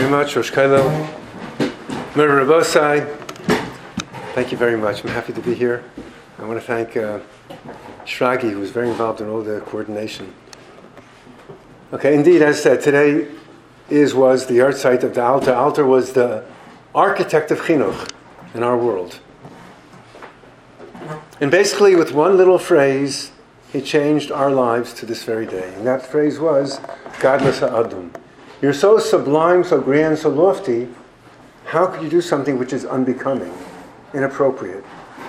much, Rosh Kailo. Merhaba Rabosai. Thank you very much. I'm happy to be here. I want to thank Shragi, who was very involved in all the coordination. Okay, indeed, as said, today was the art site of the Alter. Alter was the architect of Chinuch in our world. And basically, with one little phrase, he changed our lives to this very day. And that phrase was, Gadlus Ha'adam. You're so sublime, so grand, so lofty, how could you do something which is unbecoming, inappropriate?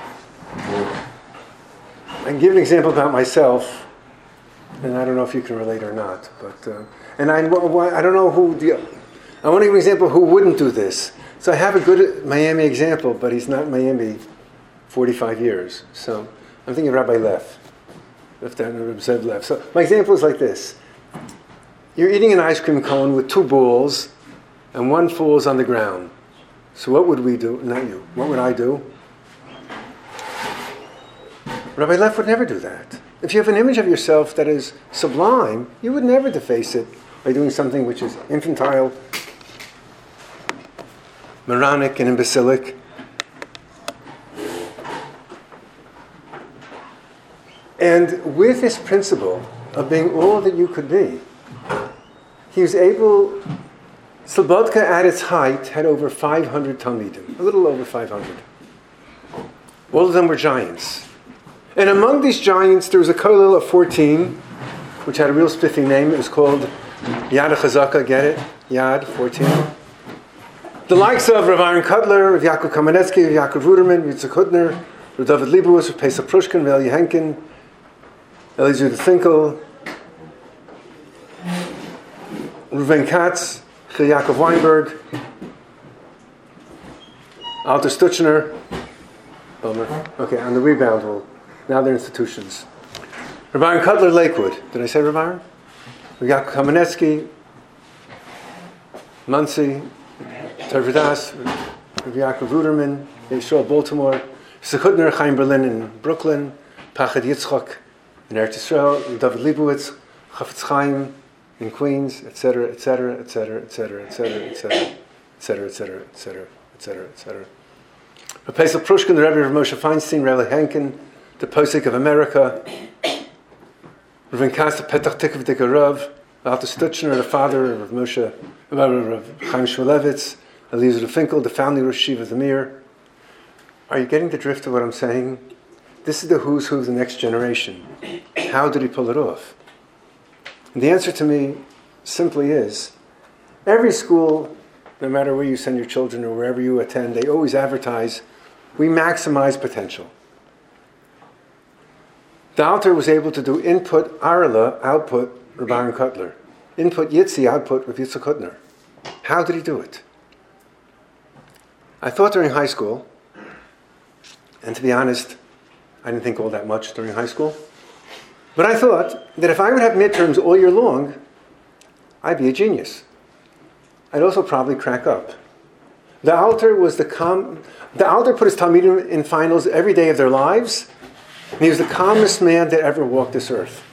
I can give an example about myself, and I don't know if you can relate or not, but I don't know I want to give an example of who wouldn't do this. So I have a good Miami example, but he's not in Miami 45 years. So I'm thinking of Rabbi Leff. Leff. So my example is like this. You're eating an ice cream cone with two balls, and one falls on the ground. So what would we do? Not you. What would I do? Rabbi Leff would never do that. If you have an image of yourself that is sublime, you would never deface it by doing something which is infantile, moronic, and imbecilic. And with this principle of being all that you could be, he was able. Slobodka at its height had over 500 Talmidim, a little over 500. All of them were giants. And among these giants, there was a kollel of 14, which had a real spiffy name. It was called Yad HaChazaka, get it? Yad, 14. The likes of Rav Aaron Kotler, Rav Yaakov Kamenetsky, Rav Yaakov Ruderman, Rav Yitzhak Hutner, Rav David Leibowitz, Rav Pesach Prushkin, Rav Eli Henkin, Eliezer Finkel, Reuven Katz, Chil Yaakov Weinberg, Alter Stutchner. Okay, on the rebound, now they're institutions. Rav Aaron Kotler, Lakewood. Did I say Rav Aaron? Rav Yaakov Kamenetsky, Muncie, Tervadas, Rav Yaakov Ruderman, Yeshua Baltimore, Yitzhak Chaim Berlin in Brooklyn, Pachad Yitzchak in Eretz Yisrael, Rav David Leibowitz, Chafetz Chaim in Queens, etc., etc., etc., etc., etc., etc., etc., etc., etc., etc., etc. Rav Pesach Prushkin, the Rebbe of Moshe Feinstein, Rebbe Henkin, the Posek of America, Reuven Katz, the Petach Tikva Dika Rav, Alter Stutchner, the father of Rav Chaim Shmulevitz, Eliezer Finkel, the founding Rosh Yeshiva of the Mir. Are you getting the drift of what I'm saying? This is the who's who of the next generation. How did he pull it off? And the answer to me simply is, every school, no matter where you send your children or wherever you attend, they always advertise, we maximize potential. The Alter was able to do input Arla, output Rav Aaron Kotler. Input Yitzi, output Rav Yitzhak Hutner. How did he do it? I thought during high school, and to be honest, I didn't think all that much during high school, but I thought that if I would have midterms all year long, I'd be a genius. I'd also probably crack up. The Alter put his Talmidim in finals every day of their lives, and he was the calmest man that ever walked this earth.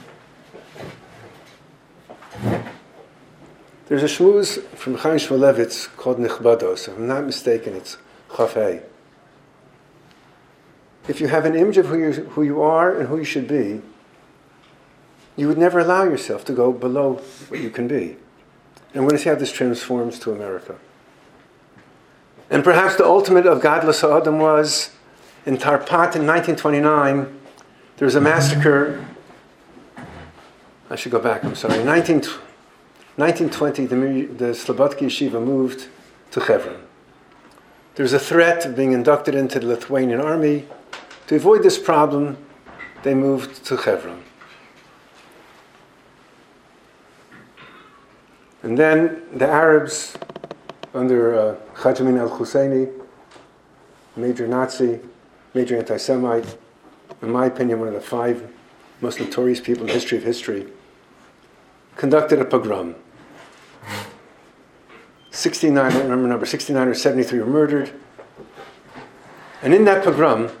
There's a shmooze from Chaim Shmulevitz called Nichbados. If I'm not mistaken, it's Chafei. If you have an image of who you are and who you should be, you would never allow yourself to go below what you can be. And we're going to see how this transforms to America. And perhaps the ultimate of Gadlus Ha'adam was, in Tarpat in 1929, there was a massacre. I should go back, I'm sorry. In 1920, the Slobodka Yeshiva moved to Hebron. There was a threat of being inducted into the Lithuanian army. To avoid this problem, they moved to Hebron. And then the Arabs, under Haj Amin al-Husseini, major Nazi, major anti-Semite, in my opinion, one of the 5 most notorious people in the history of history, conducted a pogrom. 69, I don't remember the number, 69 or 73 were murdered. And in that pogrom,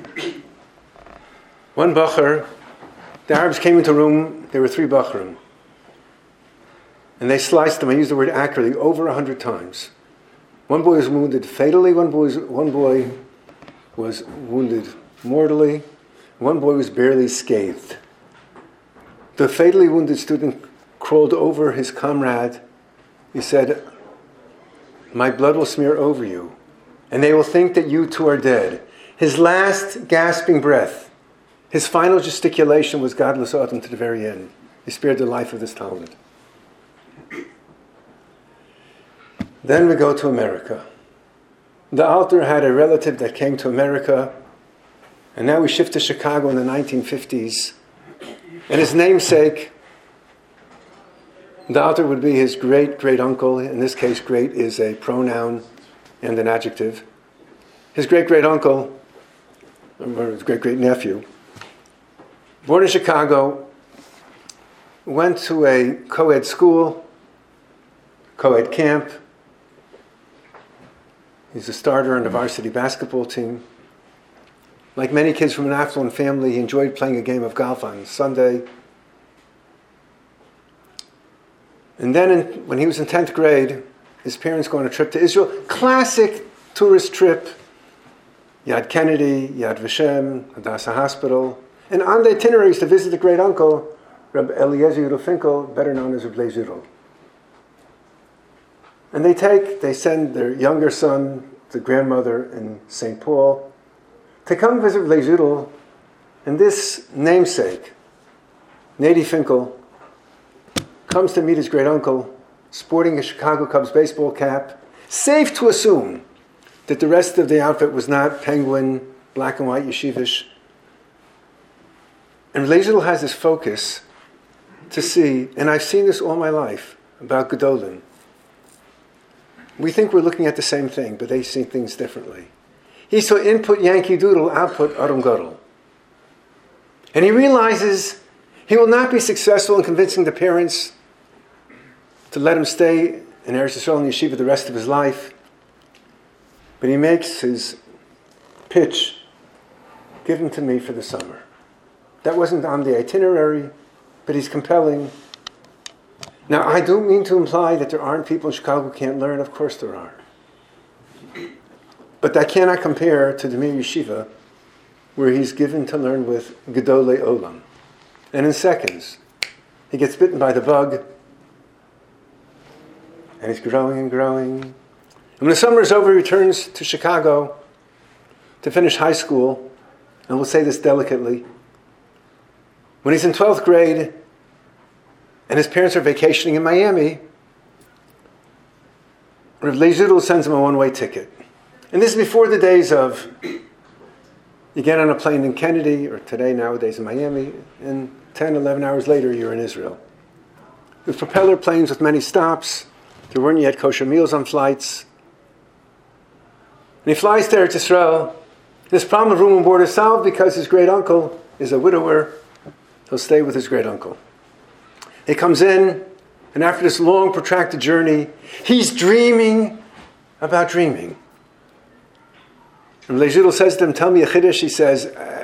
one Bacher, the Arabs came into a room, there were 3 Bacherim. And they sliced him, I use the word accurately, over 100 times. One boy was wounded fatally, one boy was wounded mortally, one boy was barely scathed. The fatally wounded student crawled over his comrade. He said, "My blood will smear over you, and they will think that you too are dead." His last gasping breath, his final gesticulation was Gadlus Adam to the very end. He spared the life of this Talmud. Then we go to America. The Alter had a relative that came to America, and now we shift to Chicago in the 1950s. And his namesake, the Alter would be his great-great-uncle. In this case, great is a pronoun and an adjective. His great-great-uncle, or his great-great-nephew, born in Chicago, went to a co-ed school, co-ed camp. He's a starter on the varsity basketball team. Like many kids from an affluent family, he enjoyed playing a game of golf on Sunday. And then when he was in 10th grade, his parents go on a trip to Israel. Classic tourist trip. Yad Kennedy, Yad Vashem, Hadassah Hospital. And on the itineraries to visit the great uncle, Reb Eliezer Yudel Finkel, better known as Reb Leizidel. And they send their younger son, the grandmother in St. Paul, to come visit Leizidel. And this namesake, Nady Finkel, comes to meet his great uncle, sporting a Chicago Cubs baseball cap. Safe to assume that the rest of the outfit was not penguin, black and white yeshivish. And Leizidel has this focus to see, and I've seen this all my life, about Gedolim. We think we're looking at the same thing, but they see things differently. He saw input Yankee Doodle, output Adam Gadol. And he realizes he will not be successful in convincing the parents to let him stay in Eretz Yisrael and Yeshiva the rest of his life. But he makes his pitch, give him to me for the summer. That wasn't on the itinerary, but he's compelling. Now, I don't mean to imply that there aren't people in Chicago who can't learn. Of course there are. But that cannot compare to the Mir Yeshiva, where he's given to learn with Gedolei Olam. And in seconds, he gets bitten by the bug, and he's growing and growing. And when the summer is over, he returns to Chicago to finish high school. And we'll say this delicately. When he's in 12th grade, and his parents are vacationing in Miami, Rav Leizidel sends him a one-way ticket. And this is before the days of, you get on a plane in Kennedy, or today, nowadays in Miami, and 10, 11 hours later, you're in Israel. With propeller planes with many stops, there weren't yet kosher meals on flights. And he flies to Eretz Yisrael. This problem of room and board is solved because his great uncle is a widower. He'll stay with his great uncle. He comes in, and after this long, protracted journey, he's dreaming about dreaming. And Leizidel says to him, "Tell me a chiddush." He says,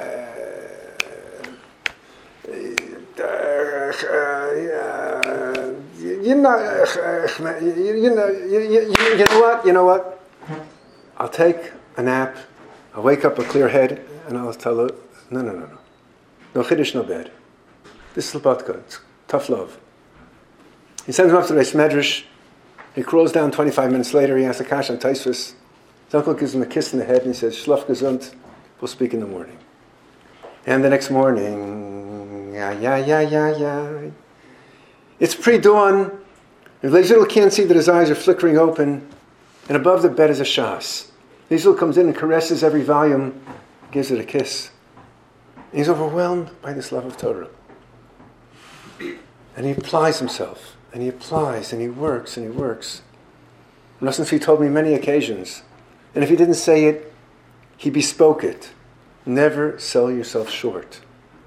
you know what? I'll take a nap. I'll wake up a clear head, and I'll tell her, no. No chiddush, no bed. This is Labatka. It's tough love. He sends him up to the Beis Medrash. He crawls down 25 minutes later. He asks a kash on Taisvus. His uncle gives him a kiss in the head and he says, "Shlaf gesund, we'll speak in the morning." And the next morning, yeah. It's pre-dawn. Leizidel can't see that his eyes are flickering open, and above the bed is a shas. Leizidel comes in and caresses every volume, gives it a kiss. And he's overwhelmed by this love of Torah. And he applies himself, and he applies, and he works, and he works. Nosson Tzvi told me many occasions, and if he didn't say it, he bespoke it. Never sell yourself short.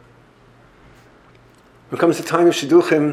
When it comes to time of Shidduchim,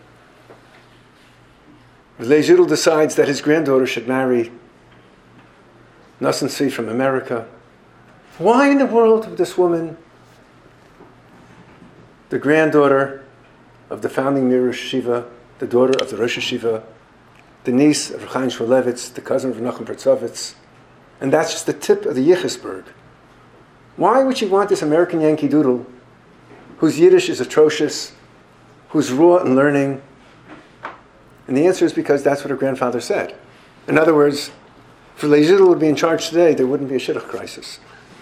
Leizidel decides that his granddaughter should marry Nosson Tzvi from America. Why in the world would this woman, the granddaughter of the founding Mir Yeshiva, the daughter of the Rosh Yeshiva, the niece of Chaim Shmulevitz, the cousin of Nachum Pertzovitz. And that's just the tip of the Yichusberg. Why would she want this American Yankee Doodle, whose Yiddish is atrocious, who's raw in learning? And the answer is because that's what her grandfather said. In other words, if Leah Zidel would be in charge today, there wouldn't be a shidduch crisis.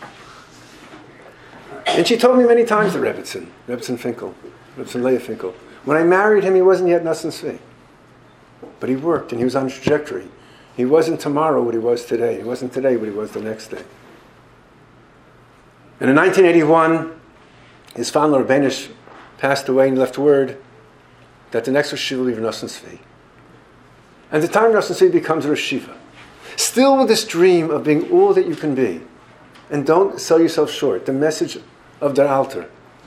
And she told me many times, the Rebbetzin Finkel, Rebbetzin Leah Finkel, when I married him, he wasn't yet Nasan Tzvi. But he worked and he was on a trajectory. He wasn't tomorrow what he was today. He wasn't today what he was the next day. And in 1981, his father, Rabbanish, passed away and left word that the next Rosh Yeshiva will be Nasan Tzvi. And the time Nasan Tzvi becomes Rosh Yeshiva, still with this dream of being all that you can be. And don't sell yourself short. The message of Der Alter.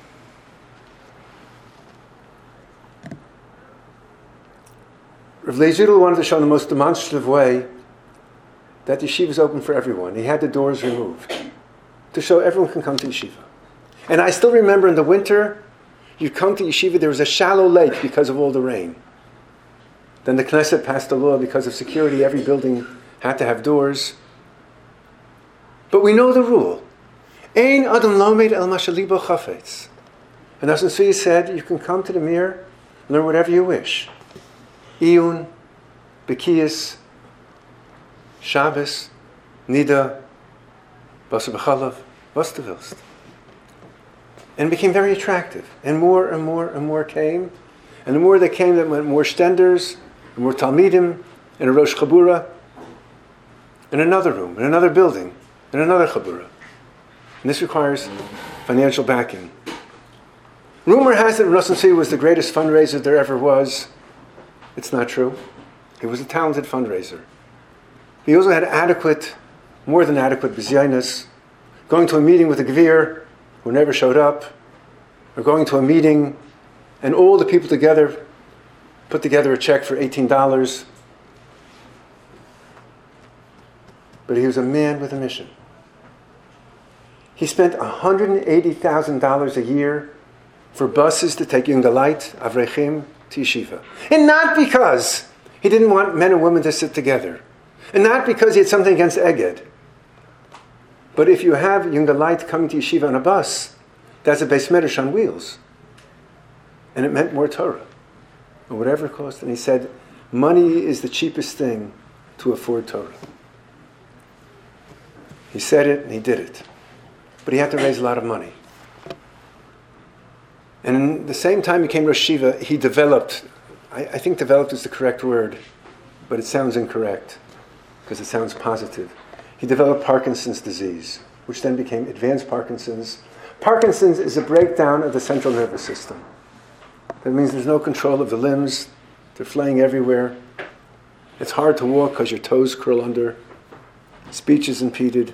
Rav Leah Zidel wanted to show in the most demonstrative way that the yeshiva is open for everyone. He had the doors removed to show everyone can come to yeshiva. And I still remember in the winter, you'd come to yeshiva, there was a shallow lake because of all the rain. Then the Knesset passed a law because of security, every building had to have doors. But we know the rule. Ein adam lomed el mashalibo chafetz. And Nasan Tzvi said, you can come to the Mir, learn whatever you wish. Iyun, Bekiyas, Shabbos, Nida, Basar B'chalav, was du willst. And it became very attractive. And more and more and more came. And the more they came, there went more stenders, more Talmidim, and a Rosh Chabura, in another room, in another building, in another Chabura. And this requires financial backing. Rumor has it Nasan Tzvi was the greatest fundraiser there ever was. It's not true. He was a talented fundraiser. He also had more than adequate bizyainus, going to a meeting with a gvir who never showed up, or going to a meeting and all the people together put together a check for $18. But he was a man with a mission. He spent $180,000 a year for buses to take Yungalite, Avrechim, to yeshiva. And not because he didn't want men and women to sit together. And not because he had something against Eged. But if you have Yungalite coming to yeshiva on a bus, that's a Beis Medrash on wheels. And it meant more Torah. Or whatever it cost. And he said, money is the cheapest thing to afford Torah. He said it and he did it. But he had to raise a lot of money. And in the same time he came Rosh Yeshiva, he developed, I think developed is the correct word, but it sounds incorrect because it sounds positive. He developed Parkinson's disease, which then became advanced Parkinson's. Parkinson's is a breakdown of the central nervous system. That means there's no control of the limbs. They're flaying everywhere. It's hard to walk because your toes curl under. Speech is impeded.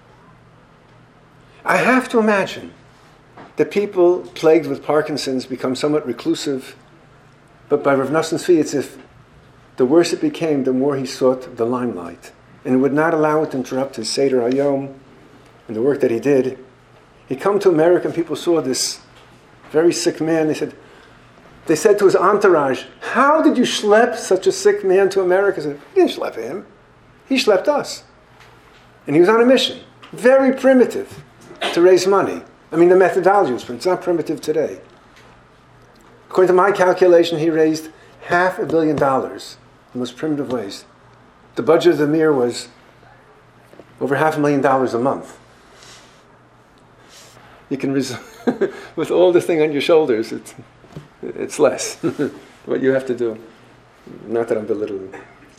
I have to imagine that people plagued with Parkinson's become somewhat reclusive, but by Rav Nasan Tzvi, it's if the worse it became, the more he sought the limelight. And it would not allow it to interrupt his Seder Hayom and the work that he did. He'd come to America and people saw this very sick man. They said to his entourage, how did you schlep such a sick man to America? He said, we didn't schlep him. He schlepped us. And he was on a mission, very primitive, to raise money. I mean, the methodology was primitive. It's not primitive today. According to my calculation, he raised $500 million in the most primitive ways. The budget of the Mir was over $500,000 a month. You can, with all this thing on your shoulders, it's less what you have to do. Not that I'm belittling.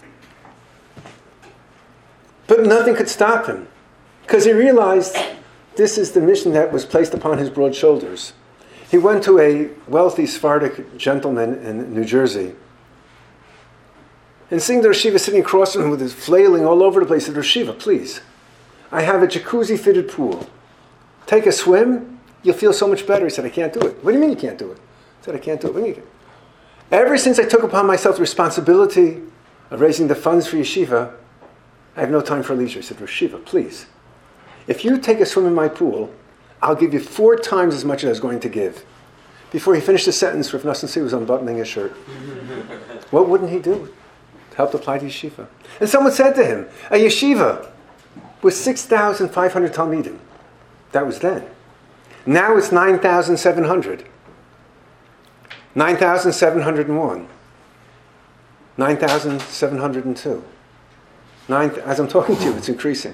But nothing could stop him, because he realized this is the mission that was placed upon his broad shoulders. He went to a wealthy Sephardic gentleman in New Jersey, and seeing the Rosh Yeshiva sitting across from him with his flailing all over the place, he said, Rosh Yeshiva, please, I have a jacuzzi-fitted pool. Take a swim, you'll feel so much better. He said, I can't do it. What do you mean you can't do it? I said, I can't do it. What do you mean? Ever since I took upon myself the responsibility of raising the funds for yeshiva, I have no time for leisure. I said, Rosh Yeshiva, please, if you take a swim in my pool, I'll give you 4 times as much as I was going to give. Before he finished the sentence, Rav Nosson Tzvi was unbuttoning his shirt. What wouldn't he do to help apply to yeshiva? And someone said to him, a yeshiva with 6,500 talmidim. That was then. Now it's 9,700. 9,701. 9,702. As I'm talking to you, it's increasing.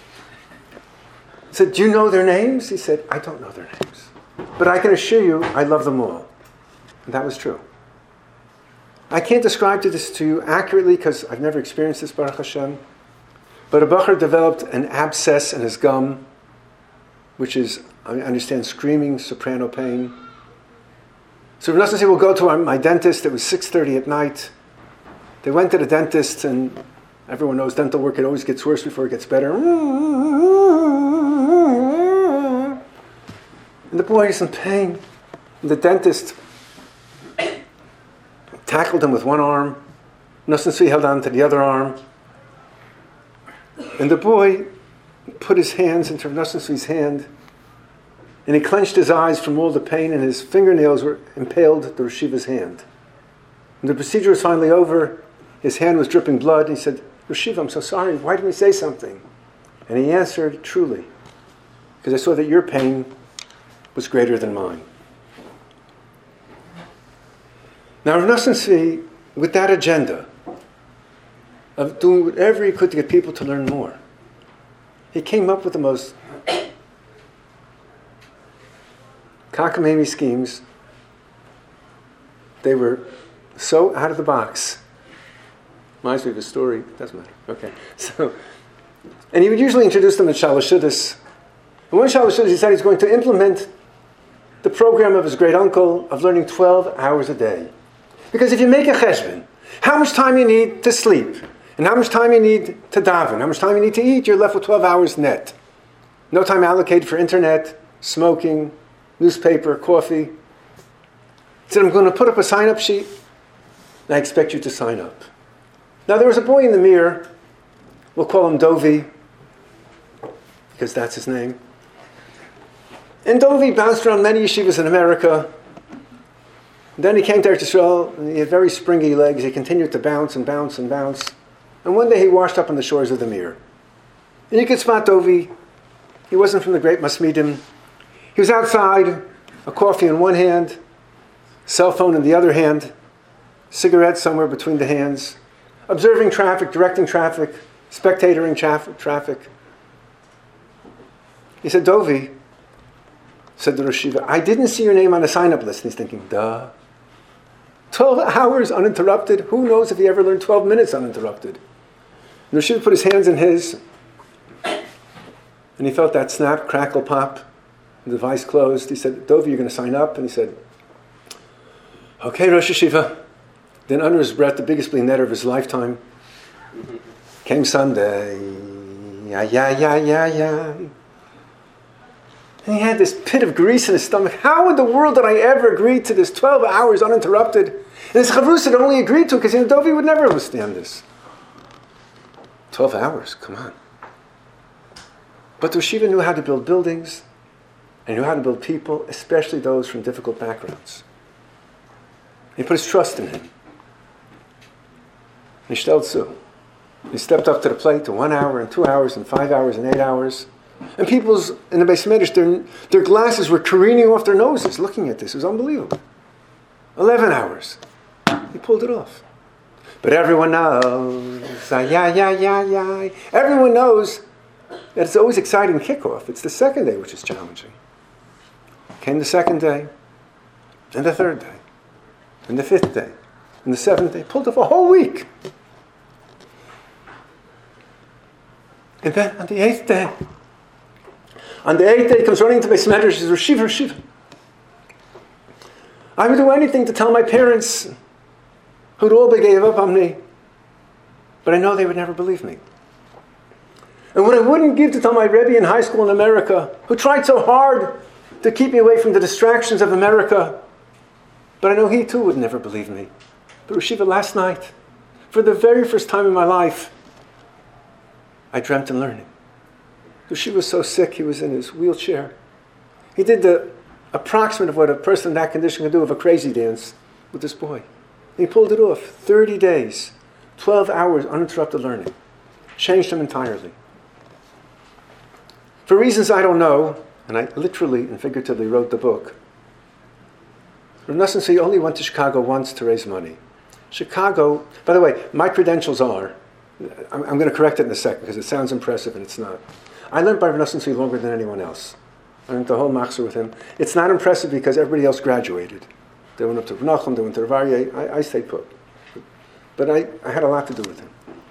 I said, do you know their names? He said, I don't know their names. But I can assure you, I love them all. And that was true. I can't describe this to you accurately because I've never experienced this, Baruch Hashem. But a bacher developed an abscess in his gum, which is, I understand, screaming soprano pain. So Rav Nosson said, we'll go to my dentist. It was 6:30 at night. They went to the dentist, and everyone knows dental work, it always gets worse before it gets better. And the boy is in pain. And the dentist tackled him with one arm. Nosson Tzvi held on to the other arm. And the boy put his hands into Nosson Tzvi's hand, and he clenched his eyes from all the pain, and his fingernails were impaled the Rosh Yeshiva's hand. When the procedure was finally over, his hand was dripping blood, and he said, Rosh Yeshiva, I'm so sorry, why didn't we say something? And he answered, truly, because I saw that your pain was greater than mine. Now, Rav Nosson Tzvi, with that agenda of doing whatever he could to get people to learn more, he came up with the most cockamamie schemes. They were so out of the box. Reminds me of a story. Doesn't matter. Okay. And he would usually introduce them in Shalosh Shuddis. And one Shalosh Shuddis, he said he's going to implement the program of his great uncle of learning 12 hours a day. Because if you make a cheshbon, how much time you need to sleep, and how much time you need to daven, how much time you need to eat, you're left with 12 hours net. No time allocated for internet, smoking, newspaper, coffee. He said, I'm going to put up a sign-up sheet, and I expect you to sign up. Now, there was a boy in the mirror. We'll call him Dovi, because that's his name. And Dovi bounced around many yeshivas in America. Then he came to Eretz Yisrael, and he had very springy legs. He continued to bounce and bounce and bounce. And one day he washed up on the shores of the Mir. And you could spot Dovi. He wasn't from the great Masmidim. He was outside, a coffee in one hand, cell phone in the other hand, cigarette somewhere between the hands, observing traffic, directing traffic, spectatoring traffic. He said, Dovi, said the Rosh Yeshiva, I didn't see your name on the sign-up list. And he's thinking, duh. 12 hours uninterrupted? Who knows if he ever learned 12 minutes uninterrupted? And Rosh Yeshiva put his hands in his, and he felt that snap, crackle, pop. The device closed. He said, Dovi, you're going to sign up? And he said, okay, Rosh Yeshiva. Then under his breath, the biggest bli neder of his lifetime, came Sunday. And he had this pit of grease in his stomach. How in the world did I ever agree to this 12 hours uninterrupted? And his chavrus had only agreed to it because Dovi would never withstand this. 12 hours, come on. But Rosh Yeshiva knew how to build buildings and knew how to build people, especially those from difficult backgrounds. He put his trust in him. He stepped up to the plate to 1 hour and 2 hours and 5 hours and 8 hours. And people's, in the Beis Medrash, their glasses were careening off their noses looking at this. It was unbelievable. 11 hours. He pulled it off. But everyone knows, everyone knows that it's always exciting kickoff. It's the second day which is challenging. Came the second day, and the third day, and the fifth day, and the seventh day. Pulled off a whole week. And then on the eighth day, he comes running to Beis Medrash. He says, Rosh Yeshiva, I would do anything to tell my parents who'd all gave up on me, but I know they would never believe me. And what I wouldn't give to tell my Rebbe in high school in America, who tried so hard to keep me away from the distractions of America, but I know he too would never believe me. But Rosh Yeshiva, last night, for the very first time in my life, I dreamt in learning. Rosh Yeshiva was so sick, he was in his wheelchair. He did the approximate of what a person in that condition can do of a crazy dance with this boy. And he pulled it off. 30 days, 12 hours uninterrupted learning. Changed him entirely. For reasons I don't know, and I literally and figuratively wrote the book, Rav Nosson Tzvi only went to Chicago once to raise money. Chicago, by the way, my credentials are, I'm going to correct it in a second because it sounds impressive and it's not. I learned by Rav Nosson Tzvi longer than anyone else. I learned the whole machzor with him. It's not impressive because everybody else graduated. They went up to Rav Nachum, they went to Rav Aryeh. I stayed put. But I had a lot to do with him.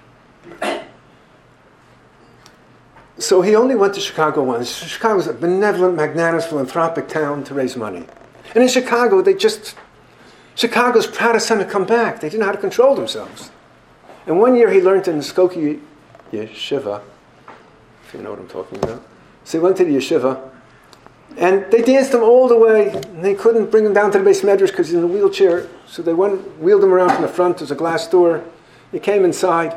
So he only went to Chicago once. Chicago was a benevolent, magnanimous, philanthropic town to raise money. And in Chicago, Chicago's proudest son had come back. They didn't know how to control themselves. And one year he learned in the Skokie Yeshiva, if you know what I'm talking about. So he went to the yeshiva, and they danced him all the way, and they couldn't bring him down to the base medrash because he's in a wheelchair. So they wheeled him around from the front. There's a glass door. He came inside,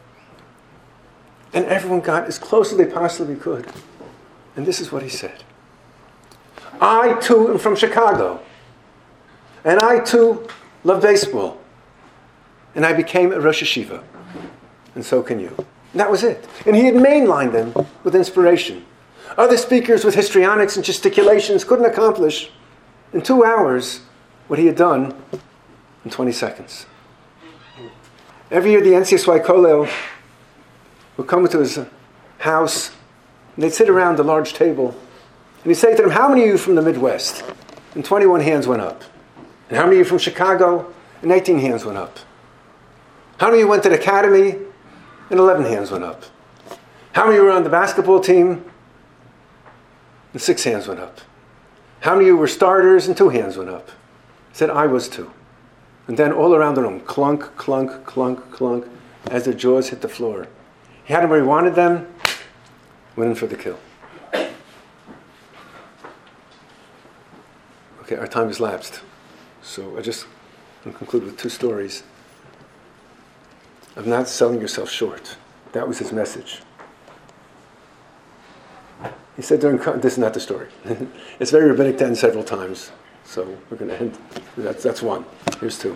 and everyone got as close as they possibly could. And this is what he said. I, too, am from Chicago. And I, too, love baseball. And I became a Rosh Yeshiva. And so can you. And that was it. And he had mainlined them with inspiration. Other speakers with histrionics and gesticulations couldn't accomplish in 2 hours what he had done in 20 seconds. Every year the NCSY Kollel would come to his house, and they'd sit around a large table, and he'd say to them, how many of you from the Midwest? And 21 hands went up. And how many of you from Chicago? And 18 hands went up. How many of you went to the academy? And 11 hands went up. How many of you were on the basketball team? And 6 hands went up. How many of you were starters? And 2 hands went up. He said, I was 2. And then all around the room, clunk, clunk, clunk, clunk, as their jaws hit the floor. He had them where he wanted them, went in for the kill. Okay, our time has lapsed. So I just want to conclude with 2 stories of not selling yourself short. That was his message. He said this is not the story. It's very rabbinic to end several times. So we're going to end. That's 1. Here's 2.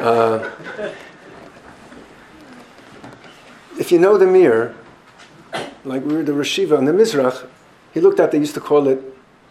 If you know the Mir, like we were the Rosh Yeshiva in the Mizrach, he looked at, they used to call it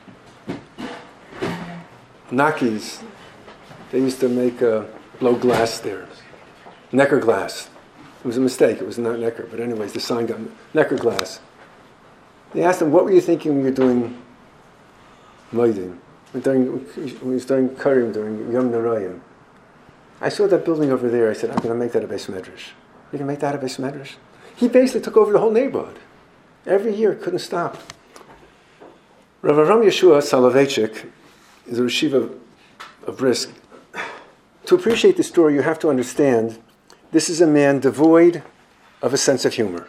Nakis. They used to make blow glass there. Necker glass. It was a mistake. It was not Necker. But anyways, the sign got Necker glass. They asked him, what were you thinking when you were doing Moedim? When he was doing Karim, during Yom Narayim. I saw that building over there. I said, I'm going to make that a Beis Medrash. You can make that a Beis Medrash? He basically took over the whole neighborhood. Every year, couldn't stop. Rav Avram Yeshua Soloveitchik is a Rosh Yeshiva of Brisk. To appreciate the story, you have to understand this is a man devoid of a sense of humor.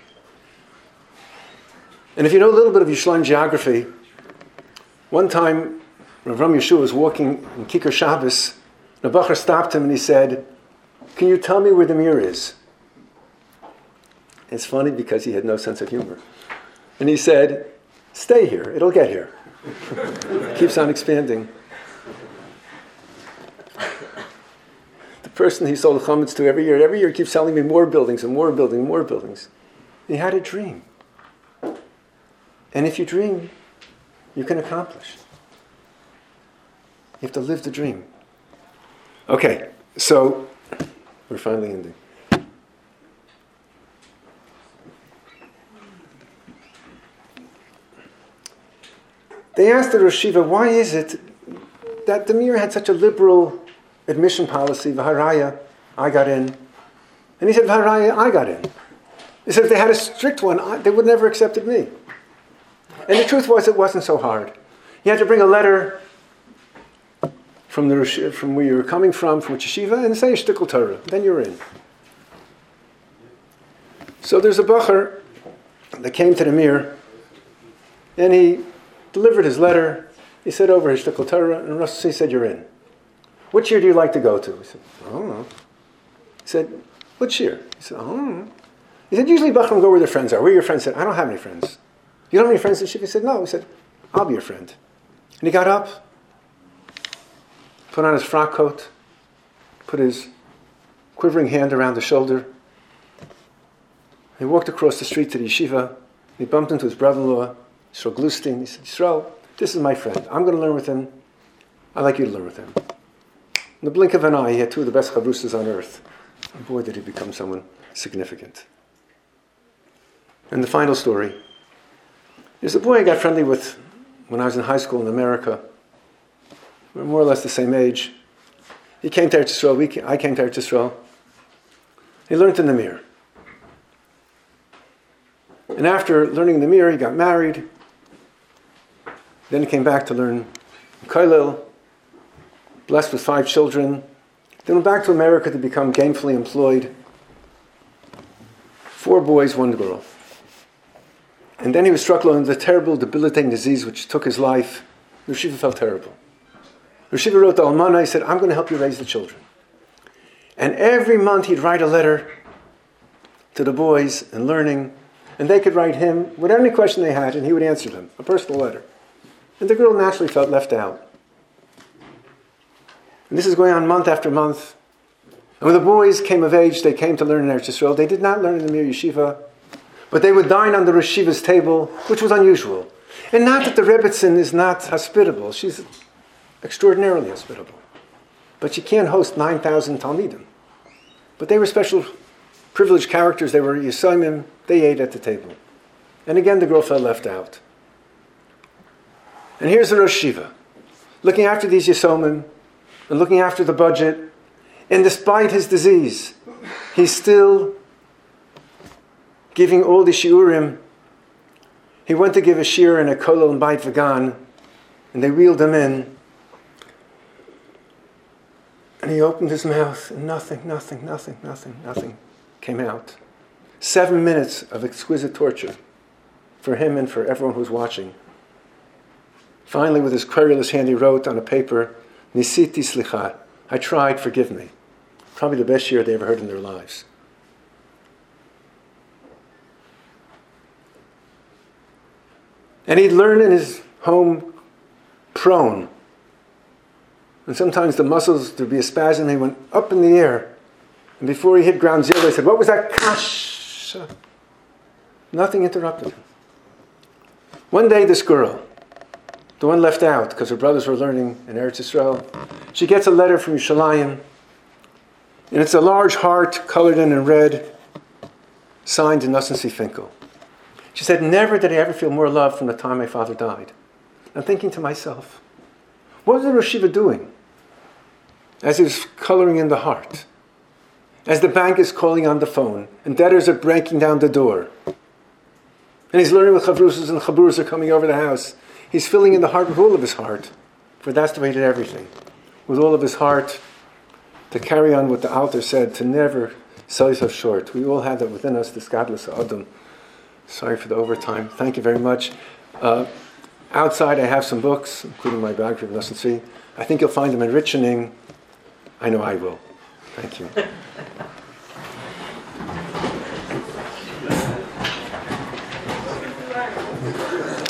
And if you know a little bit of Yerushalayim geography, one time Rav Avram Yeshua was walking in Kikar Shabbos, and a Bacher stopped him and he said, can you tell me where the Mir is? It's funny because he had no sense of humor. And he said, stay here, it'll get here. Keeps on expanding. The person he sold chametz to every year keeps selling me more buildings and more buildings and more buildings. He had a dream. And if you dream, you can accomplish. You have to live the dream. Okay, so we're finally ending. They asked the Rosh Yeshiva, why is it that the Mir had such a liberal admission policy? V'haraya, I got in. And he said, V'haraya, I got in. He said, if they had a strict one, they would never have accepted me. And the truth was, it wasn't so hard. You had to bring a letter from where you were coming from which yeshiva, and say a shtickle Torah. Then you're in. So there's a bacher that came to the Mir, and he delivered his letter. He said over his shtickle Torah, and Rashi said, you're in. Which year do you like to go to? He said, I don't know. He said, which year? He said, I don't know. He said, usually Bachram go where their friends are. Where are your friends? He said, I don't have any friends. You don't have any friends in Shiva? He said, no. He said, I'll be your friend. And he got up, put on his frock coat, put his quivering hand around the shoulder. He walked across the street to the yeshiva. He bumped into his brother-in-law, Yisrael Glustein. He said, Yisrael, this is my friend. I'm going to learn with him. I'd like you to learn with him. In the blink of an eye, he had two of the best chavrusas on earth. And boy, did he become someone significant. And the final story is a boy I got friendly with when I was in high school in America. We were more or less the same age. He came to Eretz Yisrael. I came to Eretz Yisrael. He learned in the Mir. And after learning in the Mir, he got married. Then he came back to learn in Kollel, blessed with 5 children. Then went back to America to become gainfully employed. 4 boys, 1 girl. And then he was struck with a terrible, debilitating disease which took his life. Rosh Yeshiva felt terrible. Rosh Yeshiva wrote to Almana, he said, I'm going to help you raise the children. And every month he'd write a letter to the boys and learning, and they could write him with any question they had, and he would answer them, a personal letter. And the girl naturally felt left out. And this is going on month after month. And when the boys came of age, they came to learn in Eretz Yisrael. They did not learn in the Mir Yeshiva, but they would dine on the Rosh Yeshiva's table, which was unusual. And not that the Rebbetzin is not hospitable. She's extraordinarily hospitable. But she can't host 9,000 Talmidim. But they were special, privileged characters. They were Yisomim. They ate at the table. And again, the girl felt left out. And here's the Rosh Yeshiva, looking after these Yisomim and looking after the budget. And despite his disease, he's still giving all the shiurim. He went to give a shiur in a kollel in Beit Vegan, and they wheeled him in. And he opened his mouth, and nothing came out. 7 minutes of exquisite torture for him and for everyone who was watching. Finally, with his querulous hand, he wrote on a paper, Nisiti slicha, I tried, forgive me. Probably the best shiur they ever heard in their lives. And he'd learn in his home prone. And sometimes the muscles, there'd be a spasm, he went up in the air. And before he hit ground zero, they said, what was that? Kash! Nothing interrupted him. One day, this girl, the one left out because her brothers were learning in Eretz Yisrael, she gets a letter from Yerushalayim, and it's a large heart colored in red, signed Nosson C. Finkel. She said, never did I ever feel more love from the time my father died. I'm thinking to myself, what was the Rosh Yeshiva doing as he was coloring in the heart? As the bank is calling on the phone, and debtors are breaking down the door, and he's learning with chavrusas, and chabrus are coming over the house. He's filling in the heart with all of his heart, for that's the way he did everything. With all of his heart, to carry on what the author said, to never sell yourself short. We all have that within us, this gadlus adam. Sorry for the overtime. Thank you very much. Outside I have some books, including my biography of Nosson C. I think you'll find them enriching. I know I will. Thank you.